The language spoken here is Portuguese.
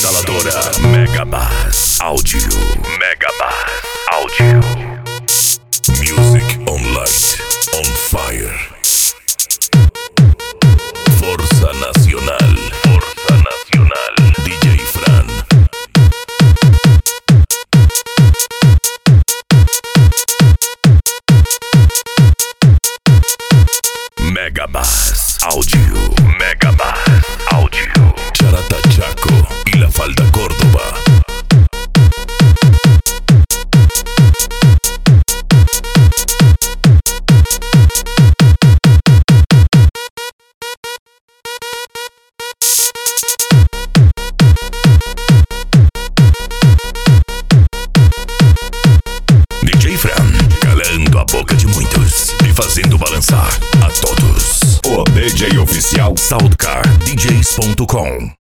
Instaladora Megabass Áudio. Megabass Áudio. Music on light, on fire. Força Nacional. Força Nacional. DJ Fran. Megabass Áudio. Megabass Áudio. Charata Chaco y La Falda Córdoba. DJ Fran, calando a boca de muitos e fazendo balançar a todos. O DJ oficial SoundCardDJs.com.